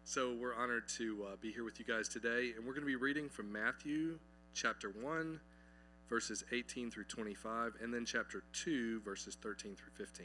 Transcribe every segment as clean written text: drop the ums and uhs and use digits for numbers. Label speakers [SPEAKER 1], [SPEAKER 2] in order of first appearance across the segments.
[SPEAKER 1] So we're honored to be here with you guys today, and we're going to be reading from Matthew chapter 1, verses 18 through 25, and then chapter 2, verses 13 through 15.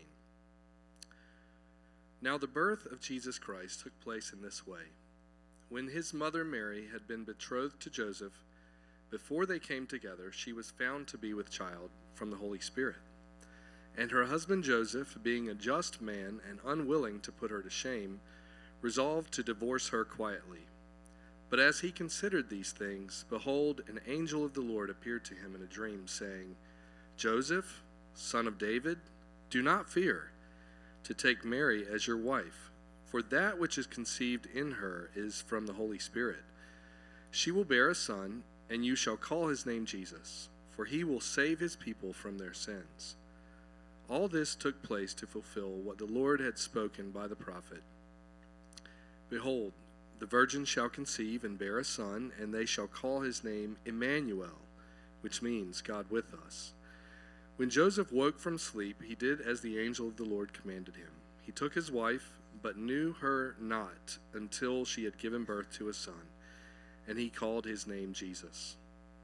[SPEAKER 1] Now the birth of Jesus Christ took place in this way. When his mother Mary had been betrothed to Joseph, before they came together, she was found to be with child from the Holy Spirit. And her husband Joseph, being a just man and unwilling to put her to shame, resolved to divorce her quietly. But as he considered these things, behold, an angel of the Lord appeared to him in a dream, saying, Joseph, son of David, do not fear to take Mary as your wife, for that which is conceived in her is from the Holy Spirit. She will bear a son, and you shall call his name Jesus, for he will save his people from their sins. All this took place to fulfill what the Lord had spoken by the prophet. Behold, the virgin shall conceive and bear a son, and they shall call his name Emmanuel, which means God with us. When Joseph woke from sleep, he did as the angel of the Lord commanded him. He took his wife, but knew her not until she had given birth to a son, and he called his name Jesus.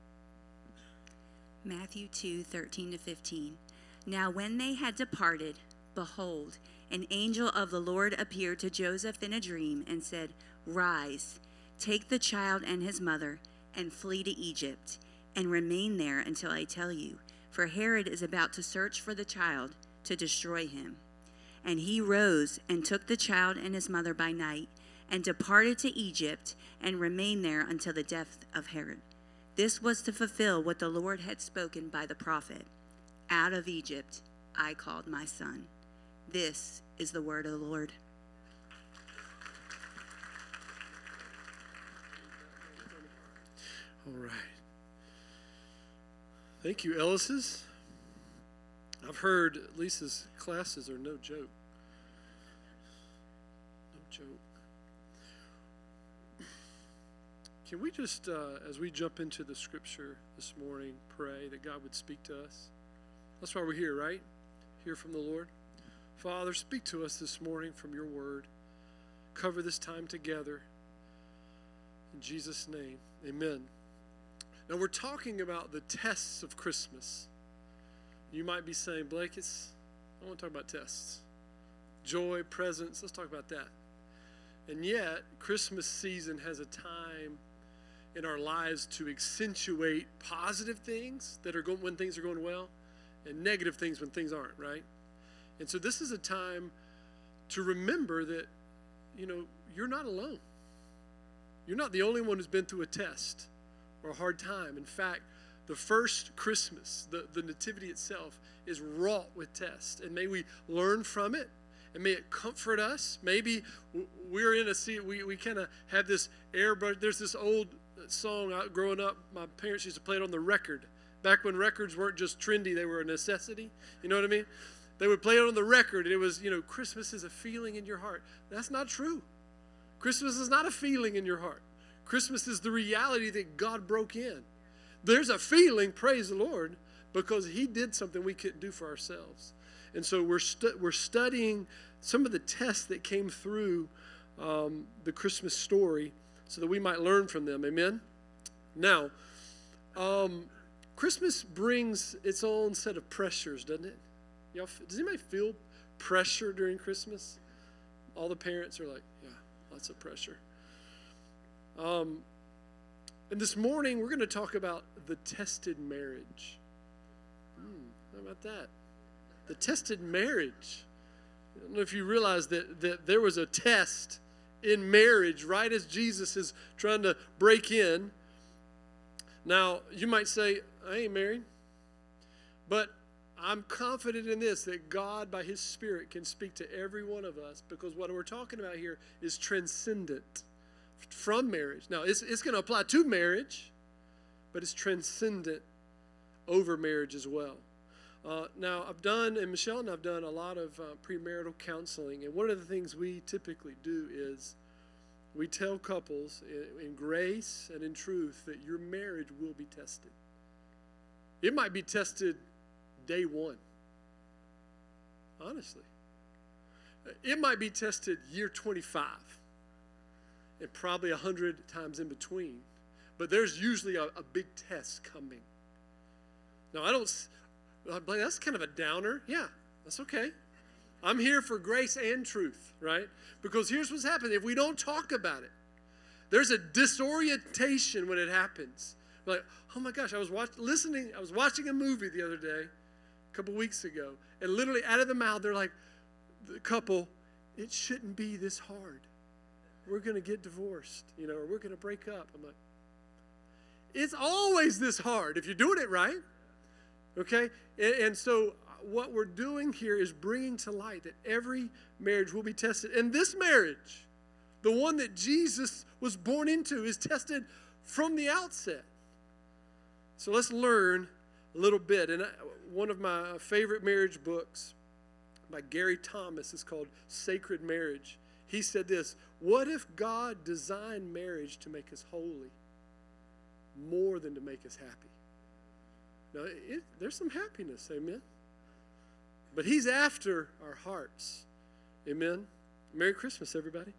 [SPEAKER 2] Matthew 2:13-15. Now when they had departed, behold, an angel of the Lord appeared to Joseph in a dream and said, Rise, take the child and his mother, and flee to Egypt, and remain there until I tell you, for Herod is about to search for the child to destroy him. And he rose and took the child and his mother by night, and departed to Egypt, and remained there until the death of Herod. This was to fulfill what the Lord had spoken by the prophet. Out of Egypt I called my son. This is the word of the Lord.
[SPEAKER 3] All right. Thank you, Ellis's. I've heard Lisa's classes are no joke. No joke. Can we just, as we jump into the scripture this morning, pray that God would speak to us? That's why we're here, right? Hear from the Lord. Father, speak to us this morning from your word. Cover this time together. In Jesus' name, amen. Now we're talking about the tests of Christmas. You might be saying, Blake, I want to talk about tests. Joy, presents, let's talk about that. And yet, Christmas season has a time in our lives to accentuate positive things that are going when things are going well, and negative things when things aren't, right? And so this is a time to remember that, you're not alone. You're not the only one who's been through a test or a hard time. In fact, the first Christmas, the nativity itself, is wrought with tests. And may we learn from it, and may it comfort us. Maybe we're in a seat, we kind of have this there's this old song growing up, my parents used to play it on the record. Back when records weren't just trendy, they were a necessity. You know what I mean? They would play it on the record, and it was, Christmas is a feeling in your heart. That's not true. Christmas is not a feeling in your heart. Christmas is the reality that God broke in. There's a feeling, praise the Lord, because he did something we couldn't do for ourselves. And so we're studying some of the tests that came through the Christmas story so that we might learn from them. Amen? Now, Christmas brings its own set of pressures, doesn't it? Does anybody feel pressure during Christmas? All the parents are like, yeah, lots of pressure. And this morning, we're going to talk about the tested marriage. How about that? The tested marriage. I don't know if you realize that there was a test in marriage right as Jesus is trying to break in. Now, you might say, I ain't married. But I'm confident in this, that God, by his Spirit, can speak to every one of us, because what we're talking about here is transcendent from marriage. Now, it's going to apply to marriage, but it's transcendent over marriage as well. Now, Michelle and I've done a lot of premarital counseling, and one of the things we typically do is we tell couples in grace and in truth that your marriage will be tested. It might be tested day one. Honestly. It might be tested year 25. and probably 100 times in between. But there's usually a big test coming. Now, that's kind of a downer. Yeah, that's okay. I'm here for grace and truth, right? Because here's what's happening. If we don't talk about it, there's a disorientation when it happens. Like, oh my gosh, I was watching a movie the other day, a couple weeks ago, and literally out of the mouth, they're like, the couple, it shouldn't be this hard. We're going to get divorced, or we're going to break up. I'm like, it's always this hard if you're doing it right, okay? And so what we're doing here is bringing to light that every marriage will be tested. And this marriage, the one that Jesus was born into, is tested from the outset. So let's learn a little bit. And one of my favorite marriage books by Gary Thomas is called Sacred Marriage. He said this: what if God designed marriage to make us holy more than to make us happy? Now, there's some happiness, amen? But he's after our hearts, amen? Merry Christmas, everybody.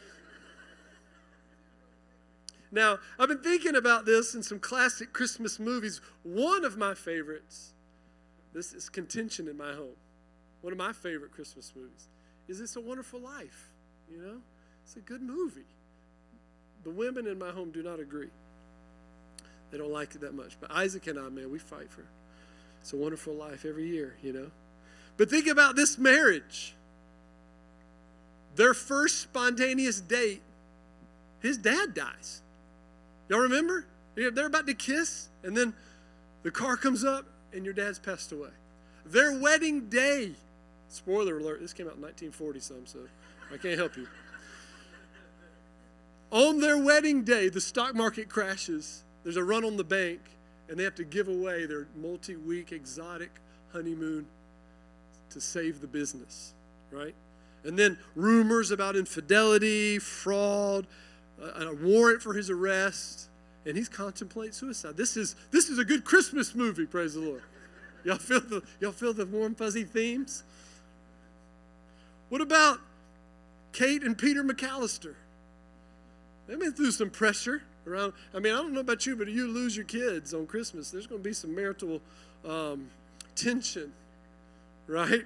[SPEAKER 3] Now, I've been thinking about this in some classic Christmas movies. One of my favorites, this is contention in my home, one of my favorite Christmas movies is It's a Wonderful Life, It's a good movie. The women in my home do not agree. They don't like it that much. But Isaac and I, man, we fight for It's a Wonderful Life every year, But think about this marriage. Their first spontaneous date, his dad dies. Y'all remember? They're about to kiss, and then the car comes up, and your dad's passed away. Their wedding day, spoiler alert, this came out in 1940-some, so I can't help you. On their wedding day, the stock market crashes. There's a run on the bank, and they have to give away their multi-week exotic honeymoon to save the business, right? And then rumors about infidelity, fraud, a warrant for his arrest, and he's contemplating suicide. This is a good Christmas movie, praise the Lord. Y'all feel the warm, fuzzy themes? What about Kate and Peter McAllister? They've been through some pressure around. I don't know about you, but if you lose your kids on Christmas, there's going to be some marital tension, right?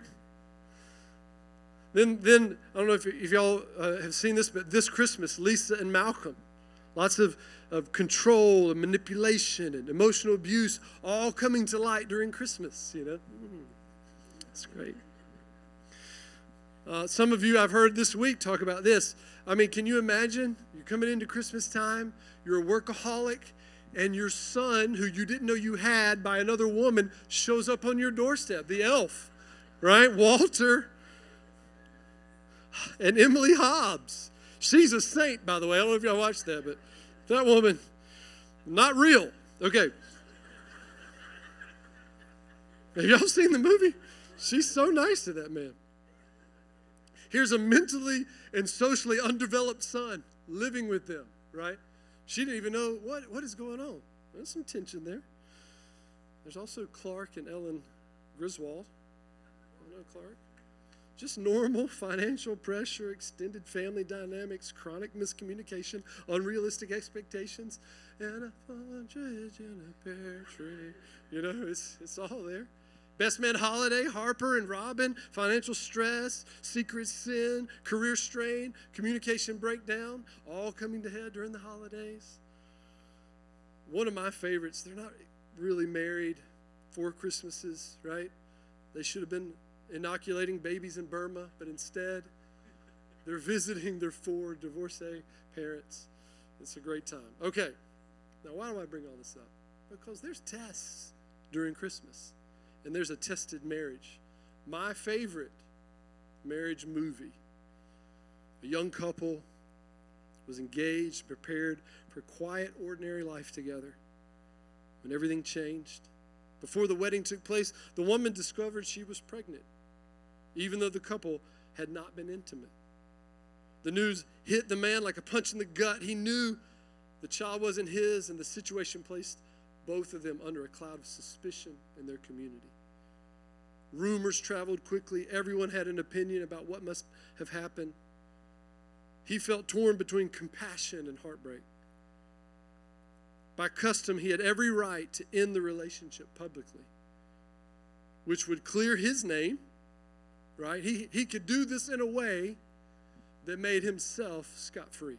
[SPEAKER 3] Then I don't know if y'all have seen this, but this Christmas, Lisa and Malcolm, lots of control and manipulation and emotional abuse all coming to light during Christmas, It's great. Some of you I've heard this week talk about this. Can you imagine? You're coming into Christmas time, you're a workaholic, and your son, who you didn't know you had by another woman, shows up on your doorstep, the elf, right? Walter and Emily Hobbs. She's a saint, by the way. I don't know if y'all watched that, but that woman, not real. Okay. Have y'all seen the movie? She's so nice to that man. Here's a mentally and socially undeveloped son living with them, right? She didn't even know what is going on. There's some tension there. There's also Clark and Ellen Griswold. You know Clark? Just normal financial pressure, extended family dynamics, chronic miscommunication, unrealistic expectations, and a partridge in a pear tree. It's all there. Best man holiday, Harper and Robin, financial stress, secret sin, career strain, communication breakdown, all coming to head during the holidays. One of my favorites, they're not really married, 4 Christmases, right? They should have been inoculating babies in Burma, but instead they're visiting their 4 divorcee parents. It's a great time. Okay, now why do I bring all this up? Because there's tests during Christmas, and there's a tested marriage. My favorite marriage movie, a young couple was engaged, prepared for quiet, ordinary life together. When everything changed, before the wedding took place, the woman discovered she was pregnant, even though the couple had not been intimate. The news hit the man like a punch in the gut. He knew the child wasn't his, and the situation placed both of them under a cloud of suspicion in their community. Rumors traveled quickly. Everyone had an opinion about what must have happened. he felt torn between compassion and heartbreak. By custom, he had every right to end the relationship publicly, which would clear his name, right? He could do this in a way that made himself scot-free.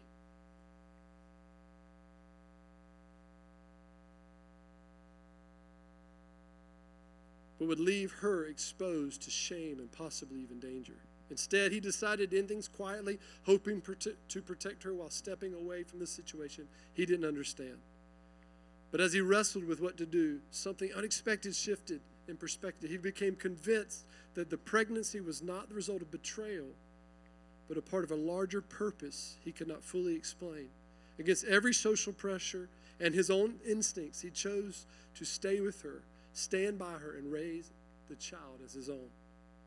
[SPEAKER 3] But would leave her exposed to shame and possibly even danger. Instead, he decided to end things quietly, hoping to protect her while stepping away from the situation he didn't understand. But as he wrestled with what to do, something unexpected shifted in perspective. He became convinced that the pregnancy was not the result of betrayal, but a part of a larger purpose he could not fully explain. Against every social pressure and his own instincts, he chose to stay with her, stand by her, and raise the child as his own.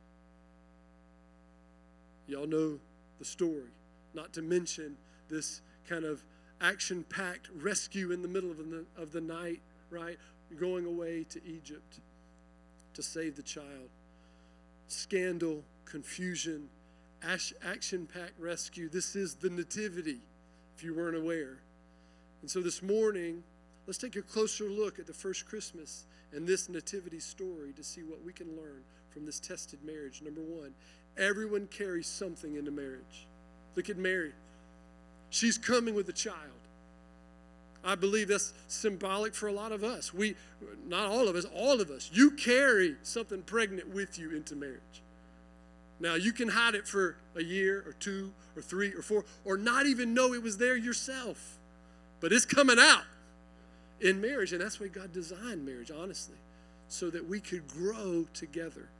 [SPEAKER 3] Y'all know the story, not to mention this kind of action-packed rescue in the middle of the night, right? Going away to Egypt to save the child. Scandal, confusion, action-packed rescue. This is the nativity, if you weren't aware. And so this morning, let's take a closer look at the first Christmas and this nativity story to see what we can learn from this tested marriage. Number one, everyone carries something into marriage. Look at Mary. She's coming with a child. I believe that's symbolic for a lot of us. Not all of us. You carry something pregnant with you into marriage. Now, you can hide it for a year or 2 or 3 or 4, or not even know it was there yourself. But it's coming out in marriage, and that's the way God designed marriage, honestly, so that we could grow together.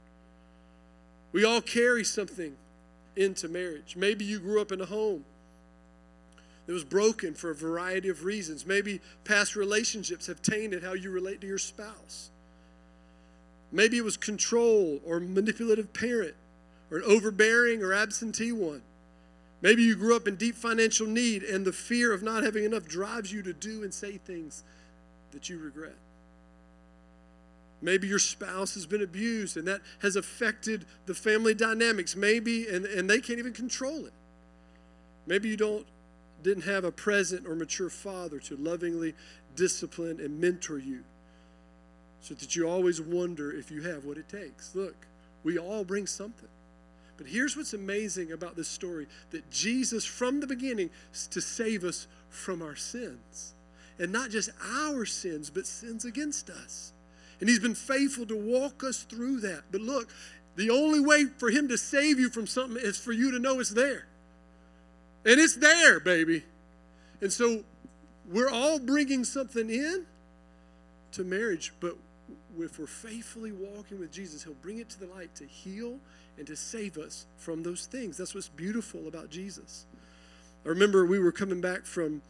[SPEAKER 3] We all carry something into marriage. Maybe you grew up in a home that was broken for a variety of reasons. Maybe past relationships have tainted how you relate to your spouse. Maybe it was control or manipulative parent or an overbearing or absentee one. Maybe you grew up in deep financial need and the fear of not having enough drives you to do and say things that you regret. Maybe your spouse has been abused and that has affected the family dynamics. Maybe, and they can't even control it. Maybe you didn't have a present or mature father to lovingly discipline and mentor you, so that you always wonder if you have what it takes. Look, we all bring something. But here's what's amazing about this story, that Jesus, from the beginning, is to save us from our sins. And not just our sins, but sins against us. And he's been faithful to walk us through that. But look, the only way for him to save you from something is for you to know it's there. And it's there, baby. And so we're all bringing something in to marriage, but if we're faithfully walking with Jesus, he'll bring it to the light to heal and to save us from those things. That's what's beautiful about Jesus. I remember we were coming back from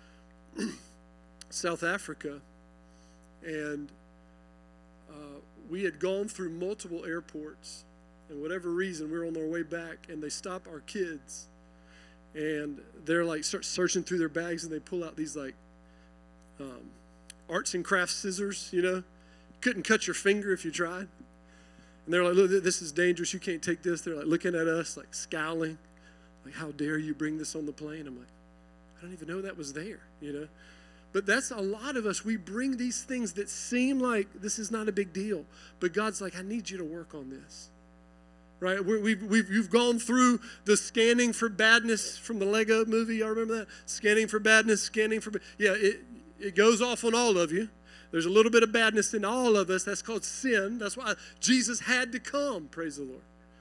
[SPEAKER 3] South Africa, and we had gone through multiple airports, and whatever reason, we were on our way back, and they stop our kids, and they're like start searching through their bags, and they pull out these like arts and crafts scissors, you know. Couldn't cut your finger if you tried. And they're like, look, this is dangerous. You can't take this. They're like looking at us, like scowling. Like, how dare you bring this on the plane? I'm like, I don't even know that was there, you know. But that's a lot of us. We bring these things that seem like this is not a big deal. But God's like, I need you to work on this. Right? You've gone through the scanning for badness from the Lego movie. Y'all remember that? Scanning for badness, scanning for... Yeah, it goes off on all of you. There's a little bit of badness in all of us. That's called sin. That's why Jesus had to come, praise the Lord.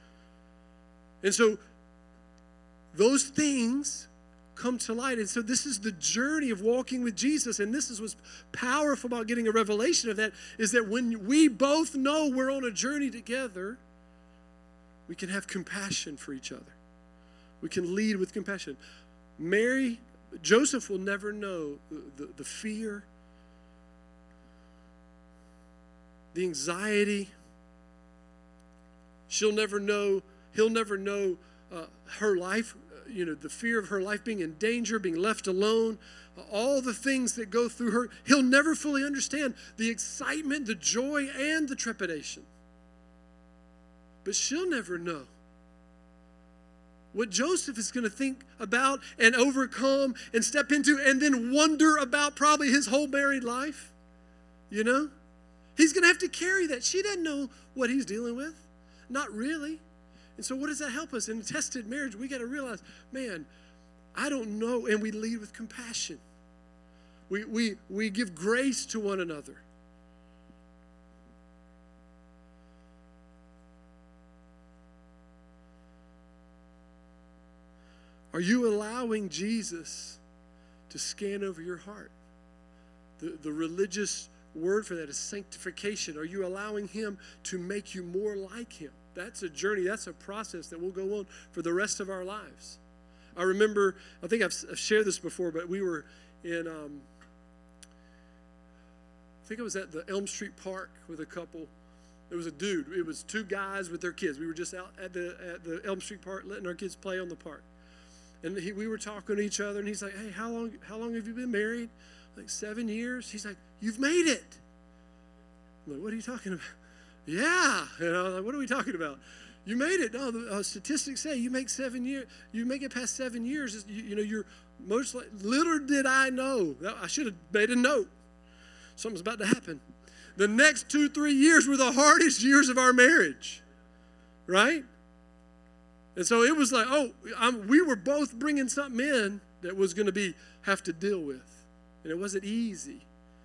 [SPEAKER 3] And so those things come to light. And so this is the journey of walking with Jesus. And this is what's powerful about getting a revelation of that, is that when we both know we're on a journey together, we can have compassion for each other. We can lead with compassion. Joseph will never know the fear, the anxiety. He'll never know her life, the fear of her life being in danger, being left alone, all the things that go through her. He'll never fully understand the excitement, the joy, and the trepidation. But she'll never know what Joseph is going to think about and overcome and step into and then wonder about probably his whole married life? You know? He's going to have to carry that. She doesn't know what he's dealing with. Not really. And so what does that help us? In a tested marriage, we got to realize, man, I don't know. And we lead with compassion. We give grace to one another. Are you allowing Jesus to scan over your heart? The religious word for that is sanctification. Are you allowing him to make you more like him? That's a journey. That's a process that will go on for the rest of our lives. I remember, I think I've shared this before, but we were in, I think it was at the Elm Street Park with a couple. There was a dude. It was two guys with their kids. We were just out at the Elm Street Park letting our kids play on the park. And we were talking to each other, and he's like, hey, how long have you been married? Like 7 years. He's like, you've made it. I'm like, what are you talking about? Yeah. And I was like, what are we talking about? You made it. No, the statistics say you make 7 years. You make it past 7 years. You're most like. Little did I know. I should have made a note. Something's about to happen. The next 2-3 years were the hardest years of our marriage, right? And so it was like, we were both bringing something in that was going to have to deal with. And it wasn't easy.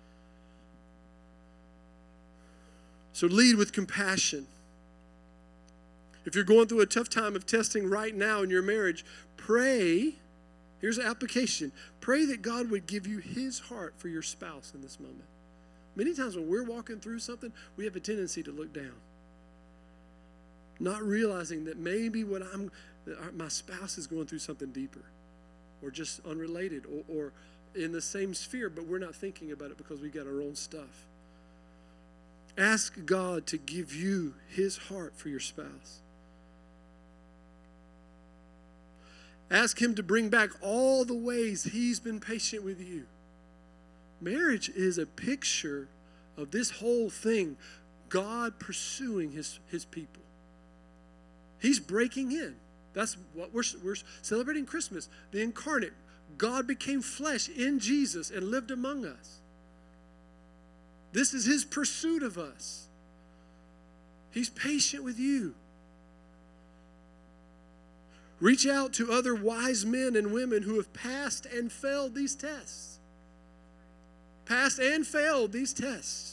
[SPEAKER 3] So lead with compassion. If you're going through a tough time of testing right now in your marriage, pray. Here's an application. Pray that God would give you his heart for your spouse in this moment. Many times when we're walking through something, we have a tendency to look down. Not realizing that maybe my spouse is going through something deeper or just unrelated or in the same sphere, but we're not thinking about it because we got our own stuff. Ask God to give you his heart for your spouse. Ask him to bring back all the ways he's been patient with you. Marriage is a picture of this whole thing, God pursuing his people. He's breaking in. That's what we're celebrating Christmas. The incarnate. God became flesh in Jesus and lived among us. This is his pursuit of us. He's patient with you. Reach out to other wise men and women who have passed and failed these tests. Passed and failed these tests.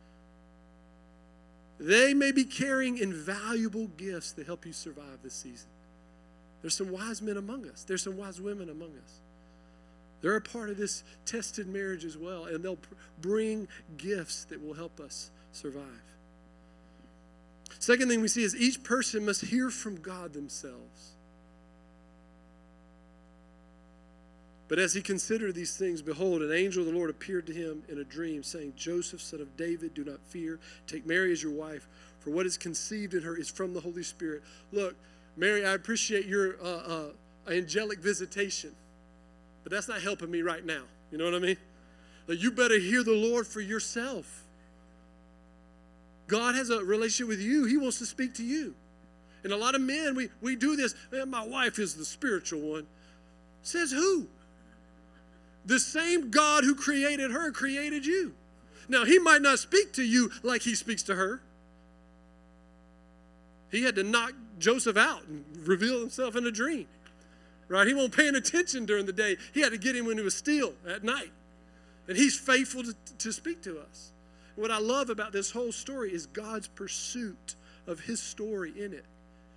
[SPEAKER 3] They may be carrying invaluable gifts to help you survive this season. There's some wise men among us. There's some wise women among us. They're a part of this tested marriage as well, and they'll bring gifts that will help us survive. Second thing we see is each person must hear from God themselves. But as he considered these things, behold, an angel of the Lord appeared to him in a dream, saying, Joseph, son of David, do not fear. Take Mary as your wife, for what is conceived in her is from the Holy Spirit. Look, Mary, I appreciate your angelic visitation, but that's not helping me right now. You know what I mean? Like, you better hear the Lord for yourself. God has a relationship with you. He wants to speak to you. And a lot of men, we do this. Man, my wife is the spiritual one. Says who? The same God who created her created you. Now, he might not speak to you like he speaks to her. He had to knock Joseph out and reveal himself in a dream. Right? He wasn't paying attention during the day. He had to get him when he was still at night. And he's faithful to speak to us. What I love about this whole story is God's pursuit of his story in it.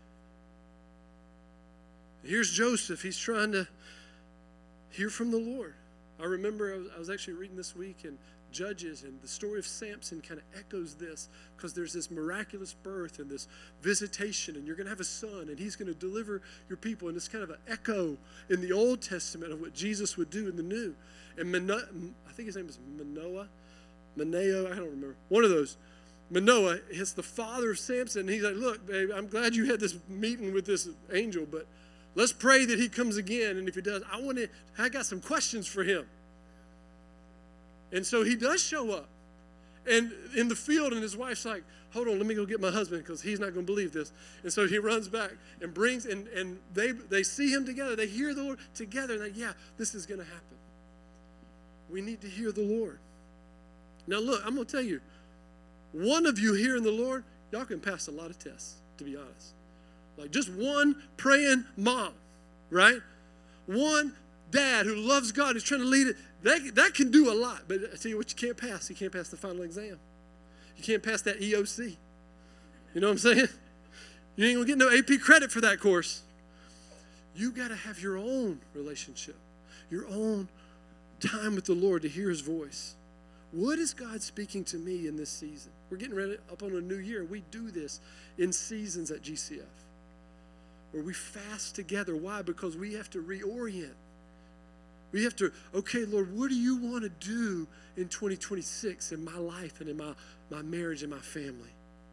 [SPEAKER 3] Here's Joseph. He's trying to hear from the Lord. I remember I was actually reading this week in Judges, and the story of Samson kind of echoes this, because there's this miraculous birth and this visitation, and you're going to have a son, and he's going to deliver your people. And it's kind of an echo in the Old Testament of what Jesus would do in the New. And I think his name is Manoah, I don't remember. One of those. Manoah is the father of Samson. And he's like, look, babe, I'm glad you had this meeting with this angel, but let's pray that he comes again. And if he does, I got some questions for him. And so he does show up. and in the field, and his wife's like, hold on, let me go get my husband because he's not going to believe this. And so he runs back and brings, and they see him together. They hear the Lord together, and yeah, this is going to happen. We need to hear the Lord. Now look, I'm going to tell you, one of you hearing the Lord, y'all can pass a lot of tests, to be honest. Like just one praying mom, right? One dad who loves God, who's trying to lead it, that can do a lot. But I tell you what you can't pass. You can't pass the final exam. You can't pass that EOC. You know what I'm saying? You ain't going to get no AP credit for that course. You got to have your own relationship, your own time with the Lord to hear his voice. What is God speaking to me in this season? We're getting ready up on a new year. We do this in seasons at GCF, where we fast together. Why? Because we have to reorient. We have to, okay, Lord, what do you want to do in 2026 in my life and in my marriage and my family?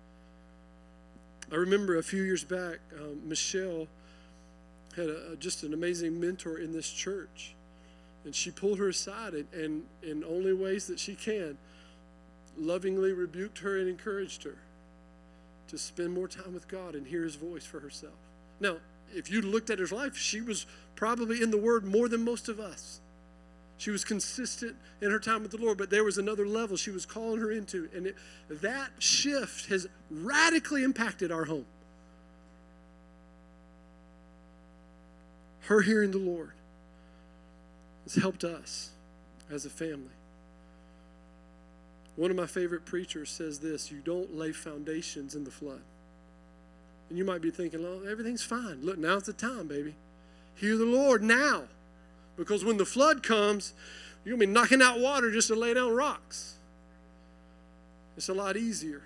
[SPEAKER 3] I remember a few years back, Michelle had just an amazing mentor in this church. And she pulled her aside and in only ways that she can, lovingly rebuked her and encouraged her to spend more time with God and hear his voice for herself. Now, if you looked at her life, she was probably in the Word more than most of us. She was consistent in her time with the Lord, but there was another level she was calling her into. And that shift has radically impacted our home. Her hearing the Lord has helped us as a family. One of my favorite preachers says this: you don't lay foundations in the flood. And you might be thinking, oh, everything's fine. Look, now's the time, baby. Hear the Lord now. Because when the flood comes, you're going to be knocking out water just to lay down rocks. It's a lot easier.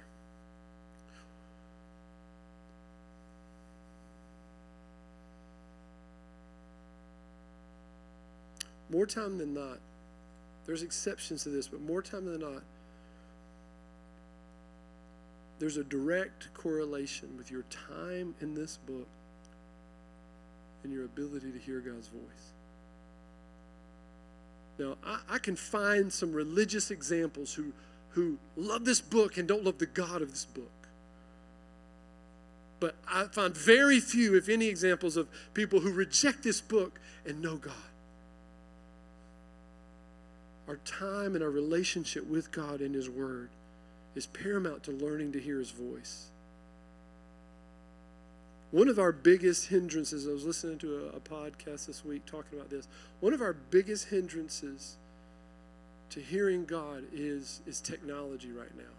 [SPEAKER 3] More time than not, there's exceptions to this, but more time than not, there's a direct correlation with your time in this book and your ability to hear God's voice. Now, I can find some religious examples who love this book and don't love the God of this book. But I find very few, if any, examples of people who reject this book and know God. Our time and our relationship with God and his word is paramount to learning to hear his voice. One of our biggest hindrances, I was listening to a podcast this week talking about this, one of our biggest hindrances to hearing God is technology right now.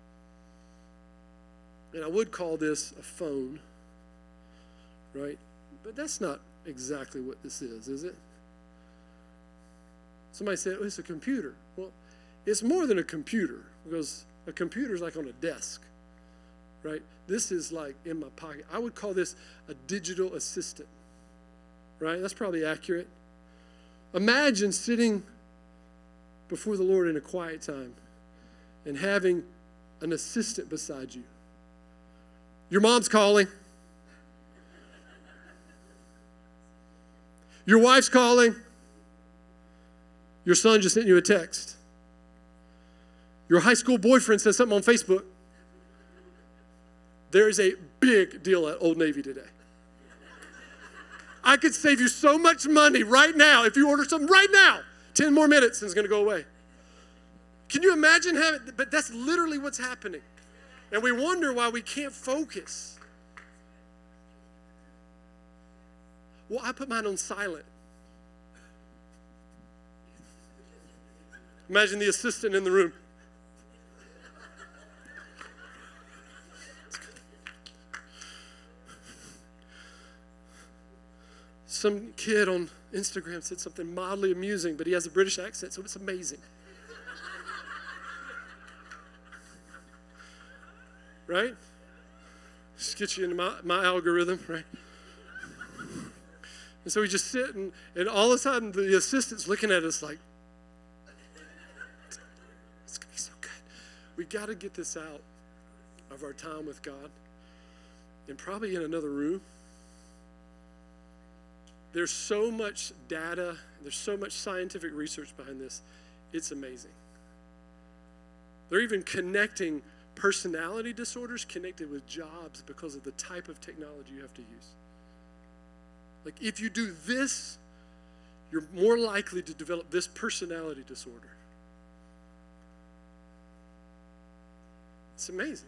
[SPEAKER 3] And I would call this a phone, right? But that's not exactly what this is it? Somebody said, oh, it's a computer. Well, it's more than a computer, because a computer is like on a desk, right? This is like in my pocket. I would call this a digital assistant, right? That's probably accurate. Imagine sitting before the Lord in a quiet time and having an assistant beside you. Your mom's calling. Your wife's calling. Your son just sent you a text. Your high school boyfriend says something on Facebook. There is a big deal at Old Navy today. I could save you so much money right now if you order something right now. 10 more minutes and it's going to go away. Can you imagine having, but that's literally what's happening. And we wonder why we can't focus. Well, I put mine on silent. Imagine the assistant in the room. Some kid on Instagram said something mildly amusing, but he has a British accent, so it's amazing. Right? Just get you into my algorithm, right? And so we just sit, and all of a sudden the assistant's looking at us like, it's going to be so good. We got to get this out of our time with God, and probably in another room. There's so much data, there's so much scientific research behind this. It's amazing. They're even connecting personality disorders connected with jobs because of the type of technology you have to use. Like, if you do this, you're more likely to develop this personality disorder. It's amazing.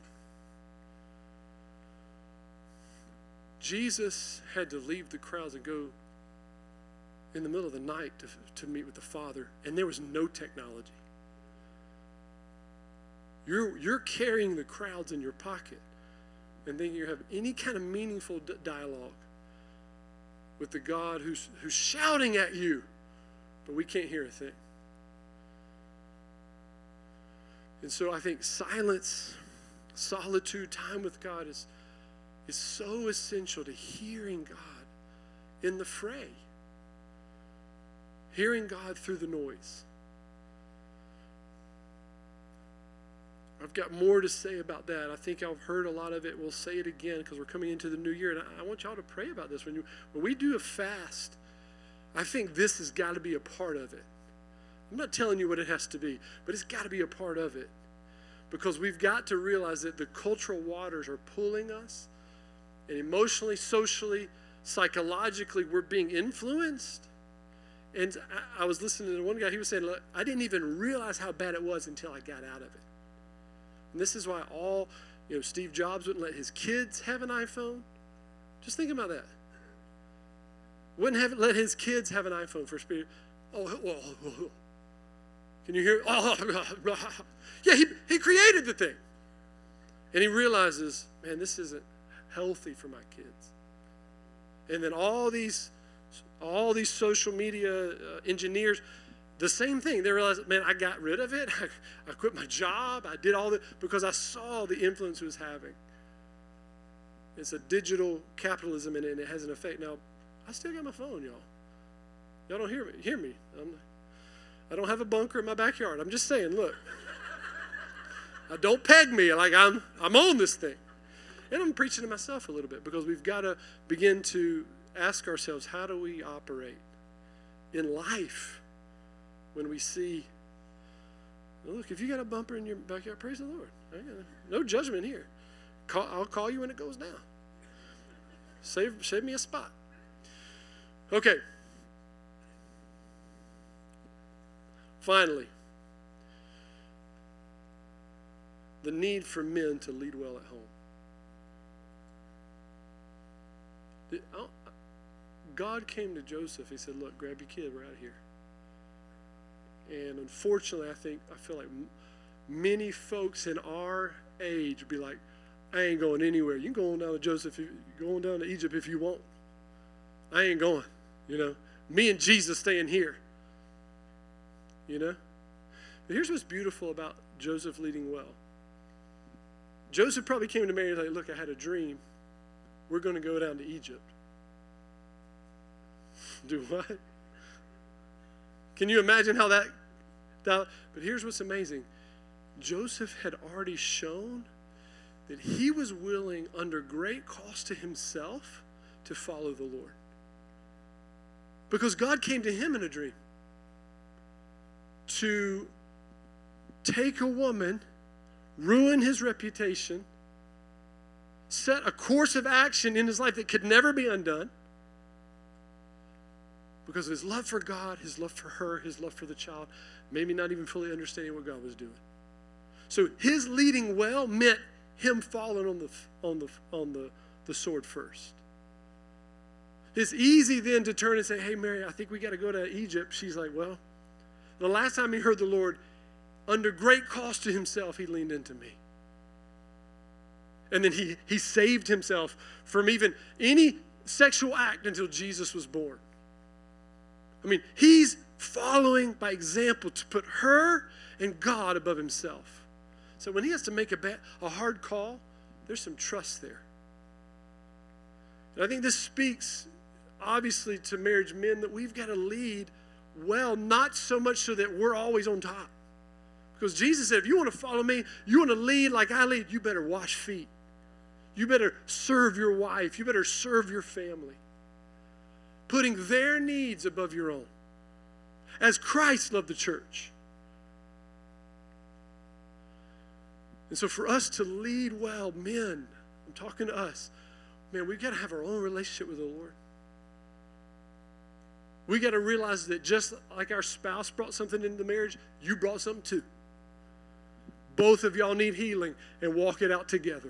[SPEAKER 3] Jesus had to leave the crowds and go in the middle of the night to meet with the Father, and there was no technology. You're carrying the crowds in your pocket, and then you have any kind of meaningful dialogue with the God who's shouting at you, but we can't hear a thing. And so I think silence, solitude, time with God is so essential to hearing God in the fray, hearing God through the noise. I've got more to say about that. I think I've heard a lot of it. We'll say it again because we're coming into the new year. And I want y'all to pray about this. When we do a fast, I think this has got to be a part of it. I'm not telling you what it has to be, but it's got to be a part of it. Because we've got to realize that the cultural waters are pulling us. And emotionally, socially, psychologically, we're being influenced. And I was listening to one guy. He was saying, look, I didn't even realize how bad it was until I got out of it. And this is why Steve Jobs wouldn't let his kids have an iPhone. Just think about that. Wouldn't let his kids have an iPhone for spirit. Can you hear? Yeah, he created the thing. And he realizes, man, this isn't healthy for my kids. And then all these social media engineers, the same thing. They realized, man, I got rid of it. I quit my job. I did all that because I saw the influence it was having. It's a digital capitalism, and it has an effect. Now, I still got my phone, y'all. Y'all don't hear me. I don't have a bunker in my backyard. I'm just saying, look. Don't peg me like I'm on this thing. And I'm preaching to myself a little bit because we've got to begin to ask ourselves, how do we operate in life when we see, look, if you got a bumper in your backyard, praise the Lord. No judgment here. I'll call you when it goes down. Save me a spot. Okay. Finally, the need for men to lead well at home. God came to Joseph. He said, look, grab your kid. We're out here. And unfortunately, I feel like many folks in our age would be like, I ain't going anywhere. You can go on down to Joseph, go on down to Egypt if you want. I ain't going, Me and Jesus staying here, But here's what's beautiful about Joseph leading well. Joseph probably came to Mary and was like, look, I had a dream. We're going to go down to Egypt. Do what? Can you imagine how that? But here's what's amazing. Joseph had already shown that he was willing, under great cost to himself, to follow the Lord. Because God came to him in a dream to take a woman, ruin his reputation, set a course of action in his life that could never be undone because of his love for God, his love for her, his love for the child, maybe not even fully understanding what God was doing. So his leading well meant him falling on the sword first. It's easy then to turn and say, hey, Mary, I think we got to go to Egypt. She's like, well, the last time he heard the Lord, under great cost to himself, he leaned into me. And then he saved himself from even any sexual act until Jesus was born. I mean, he's following by example to put her and God above himself. So when he has to make a hard call, there's some trust there. And I think this speaks, obviously, to marriage men that we've got to lead well, not so much so that we're always on top. Because Jesus said, if you want to follow me, you want to lead like I lead, you better wash feet. You better serve your wife. You better serve your family. Putting their needs above your own. As Christ loved the church. And so for us to lead well, men, I'm talking to us, man, we got to have our own relationship with the Lord. We got to realize that just like our spouse brought something into the marriage, you brought something too. Both of y'all need healing, and walk it out together.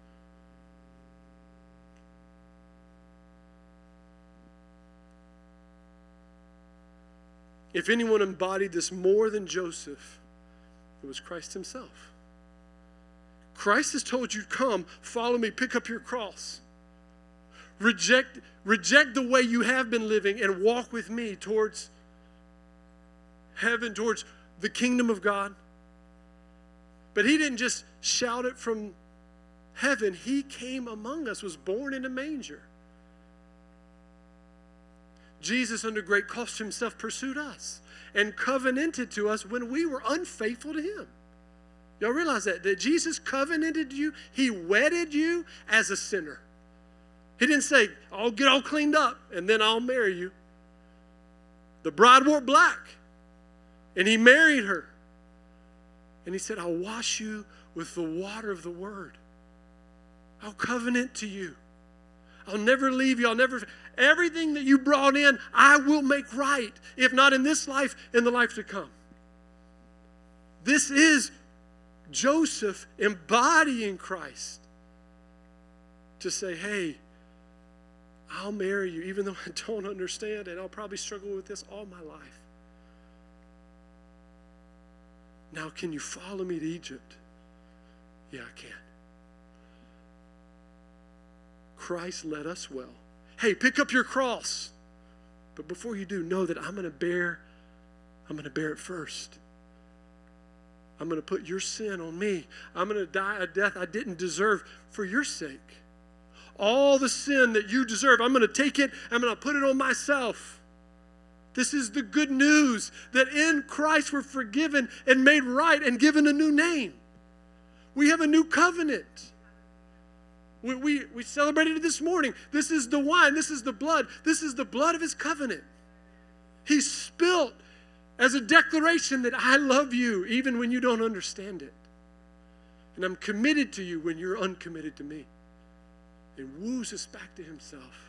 [SPEAKER 3] If anyone embodied this more than Joseph, it was Christ himself. Christ has told you, come, follow me, pick up your cross. Reject the way you have been living and walk with me towards heaven, towards the kingdom of God. But he didn't just shout it from heaven. He came among us, was born in a manger. Jesus, under great cost himself, pursued us and covenanted to us when we were unfaithful to him. Y'all realize that Jesus covenanted you. He wedded you as a sinner. He didn't say, I'll get all cleaned up and then I'll marry you. The bride wore black and he married her. And he said, I'll wash you with the water of the word. I'll covenant to you. I'll never leave you. Everything that you brought in, I will make right. If not in this life, in the life to come. This is Joseph embodying Christ. To say, hey, I'll marry you even though I don't understand and I'll probably struggle with this all my life. Now, can you follow me to Egypt? Yeah, I can. Christ led us well. Hey, pick up your cross. But before you do, know that I'm going to bear it first. I'm going to put your sin on me. I'm going to die a death I didn't deserve for your sake. All the sin that you deserve, I'm going to take it, I'm going to put it on myself. This is the good news that in Christ we're forgiven and made right and given a new name. We have a new covenant. We celebrated it this morning. This is the wine. This is the blood. This is the blood of his covenant. He spilt as a declaration that I love you even when you don't understand it. And I'm committed to you when you're uncommitted to me. And woos us back to himself.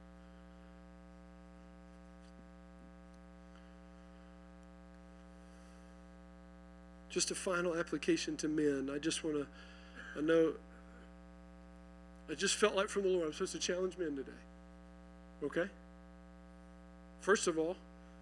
[SPEAKER 3] Just a final application to men. I just felt like from the Lord, I'm supposed to challenge men today. Okay? First of all,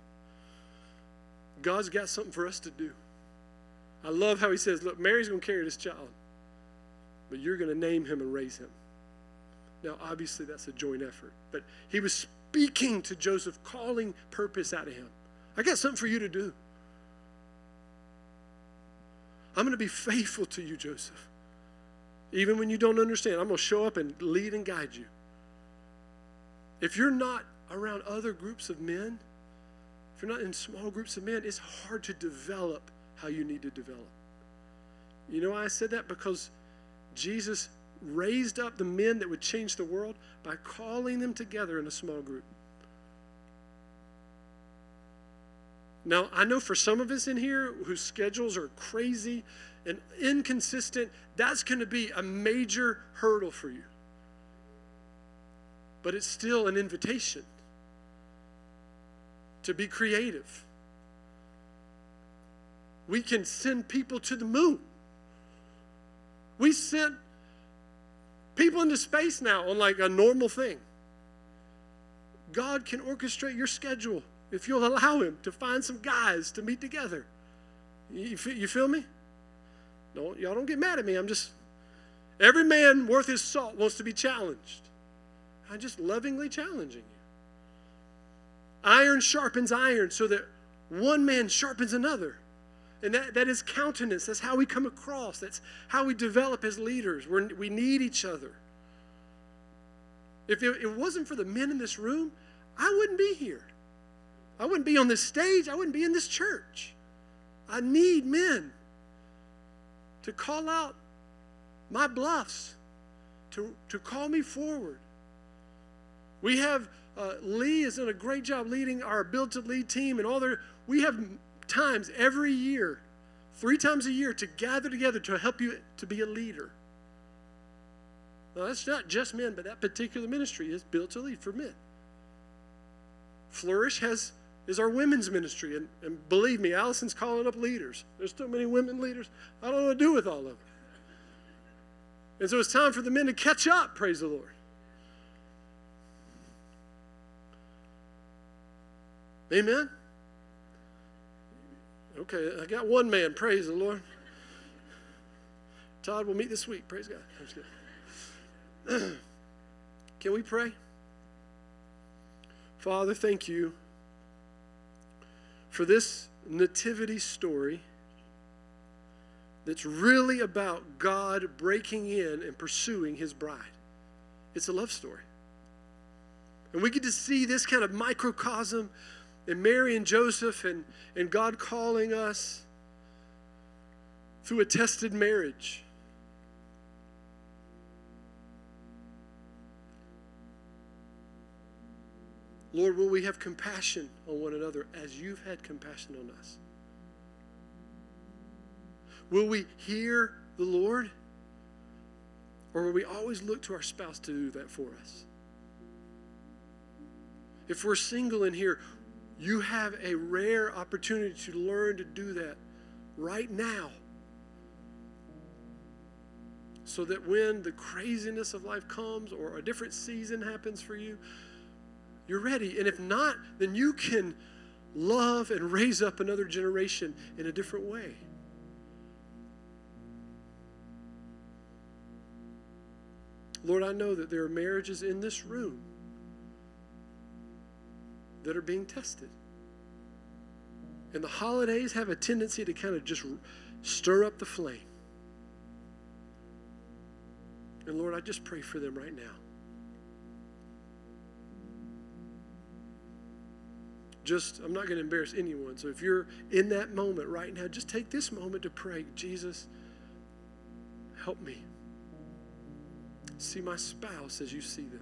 [SPEAKER 3] God's got something for us to do. I love how he says, look, Mary's going to carry this child, but you're going to name him and raise him. Now, obviously, that's a joint effort, but he was speaking to Joseph, calling purpose out of him. I got something for you to do. I'm going to be faithful to you, Joseph. Even when you don't understand, I'm going to show up and lead and guide you. If you're not around other groups of men, if you're not in small groups of men, it's hard to develop how you need to develop. You know why I said that? Because Jesus raised up the men that would change the world by calling them together in a small group. Now, I know for some of us in here whose schedules are crazy and inconsistent, that's going to be a major hurdle for you. But it's still an invitation to be creative. We can send people to the moon. We sent people into space now on like a normal thing. God can orchestrate your schedule if you'll allow him to find some guys to meet together. You feel me? Y'all don't get mad at me. Every man worth his salt wants to be challenged. I'm just lovingly challenging you. Iron sharpens iron so that one man sharpens another. And that is countenance. That's how we come across. That's how we develop as leaders. We need each other. If it wasn't for the men in this room, I wouldn't be here. I wouldn't be on this stage. I wouldn't be in this church. I need men to call out my bluffs, to call me forward. We have, Lee has done a great job leading our Build to Lead team and all we have times every year 3 times a year to gather together to help you to be a leader. Now, that's not just men, but that particular ministry is built to lead for men. Flourish is our women's ministry. And believe me, Allison's calling up leaders. There's so many women leaders. I don't know what to do with all of them. And so it's time for the men to catch up, praise the Lord. Amen? Okay, I got one man, praise the Lord. Todd will meet this week, praise God. I'm just kidding. Can we pray? Father, thank you for this nativity story that's really about God breaking in and pursuing his bride. It's a love story. And we get to see this kind of microcosm in Mary and Joseph and God calling us through a tested marriage. Lord, will we have compassion on one another as you've had compassion on us? Will we hear the Lord? Or will we always look to our spouse to do that for us? If we're single in here, you have a rare opportunity to learn to do that right now. So that when the craziness of life comes or a different season happens for you, you're ready. And if not, then you can love and raise up another generation in a different way. Lord, I know that there are marriages in this room that are being tested. And the holidays have a tendency to kind of just stir up the flame. And Lord, I just pray for them right now. I'm not going to embarrass anyone. So if you're in that moment right now, just take this moment to pray, Jesus, help me see my spouse as you see them.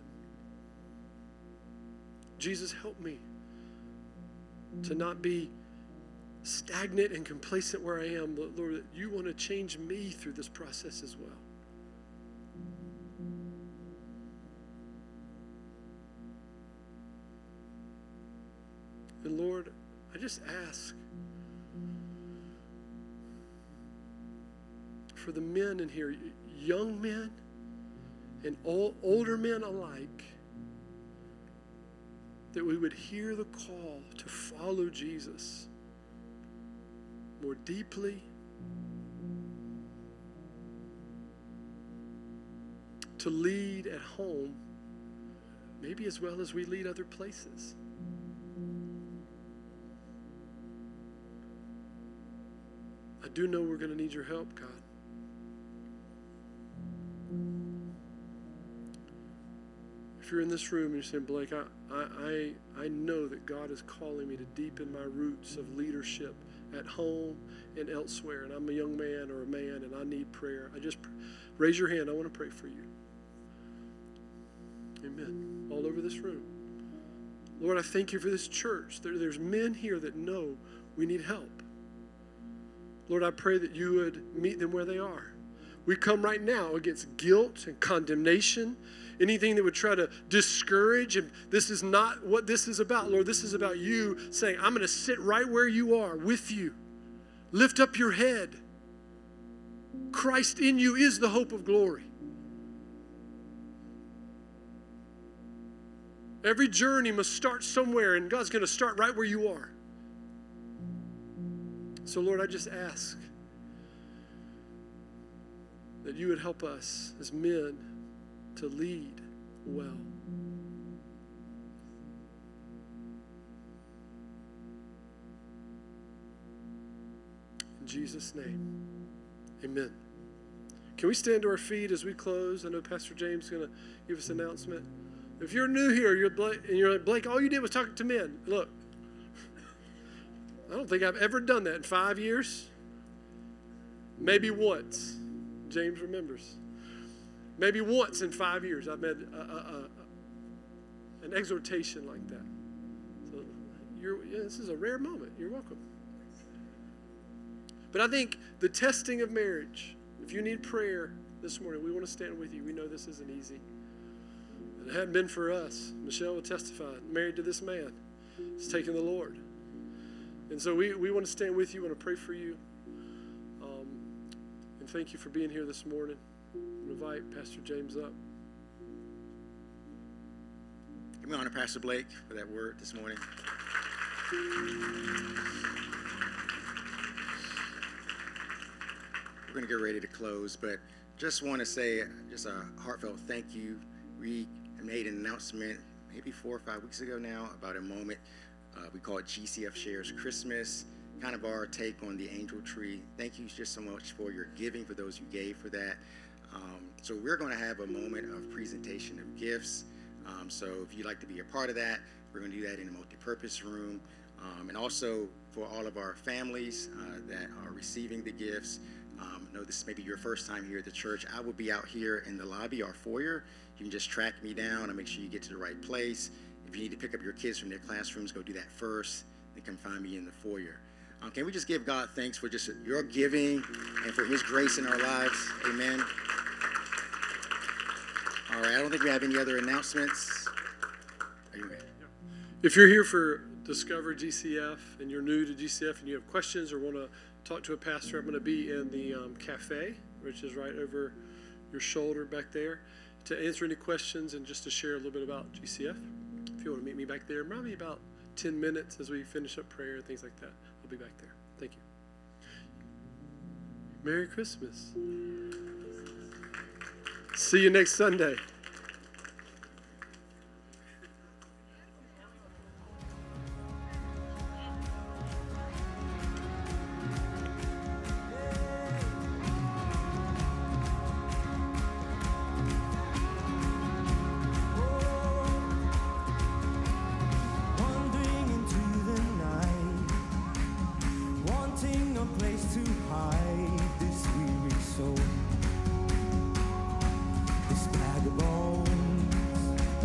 [SPEAKER 3] Jesus, help me to not be stagnant and complacent where I am, but Lord, that you want to change me through this process as well. And Lord, I just ask for the men in here, young men and older men alike, that we would hear the call to follow Jesus more deeply, to lead at home, maybe as well as we lead other places. I do know we're going to need your help, God. If you're in this room and you're saying, Blake, I know that God is calling me to deepen my roots of leadership at home and elsewhere, and I'm a young man or a man and I need prayer, raise your hand. I want to pray for you. Amen. All over this room. Lord, I thank you for this church. There's men here that know we need help. Lord, I pray that you would meet them where they are. We come right now against guilt and condemnation, anything that would try to discourage. And this is not what this is about, Lord. This is about you saying, I'm going to sit right where you are with you. Lift up your head. Christ in you is the hope of glory. Every journey must start somewhere, and God's going to start right where you are. So, Lord, I just ask that you would help us as men to lead well. In Jesus' name, amen. Can we stand to our feet as we close? I know Pastor James is going to give us an announcement. If you're new here, you're like, Blake, all you did was talk to men. Look, I don't think I've ever done that in 5 years. Maybe once. James remembers. Maybe once in 5 years I've made an exhortation like that. So this is a rare moment. You're welcome. But I think the testing of marriage, if you need prayer this morning, we want to stand with you. We know this isn't easy. It hadn't been for us. Michelle will testify, married to this man. He's taken the Lord. And so we want to stand with you. We want to pray for you. And thank you for being here this morning. I'm going to invite Pastor James up.
[SPEAKER 4] Give me honor, Pastor Blake, for that word this morning. We're going to get ready to close, but just want to say just a heartfelt thank you. We made an announcement maybe 4 or 5 weeks ago now about a moment we call it GCF Shares Christmas, kind of our take on the angel tree. Thank you just so much for your giving, for those who gave for that. So we're going to have a moment of presentation of gifts. So if you'd like to be a part of that, we're going to do that in a multi-purpose room. And also for all of our families that are receiving the gifts, I know this may be your first time here at the church. I will be out here in the lobby, our foyer. You can just track me down and make sure you get to the right place. If you need to pick up your kids from their classrooms, go do that first. Then come find me in the foyer. Can we just give God thanks for just your giving and for his grace in our lives? Amen. All right, I don't think we have any other announcements. Are you ready?
[SPEAKER 3] If you're here for Discover GCF and you're new to GCF and you have questions or want to talk to a pastor, I'm going to be in the cafe, which is right over your shoulder back there, to answer any questions and just to share a little bit about GCF. If you want to meet me back there, probably about 10 minutes as we finish up prayer and things like that. I'll be back there. Thank you. Merry Christmas. See you next Sunday.
[SPEAKER 5] Wandering into the night, wanting a place to hide.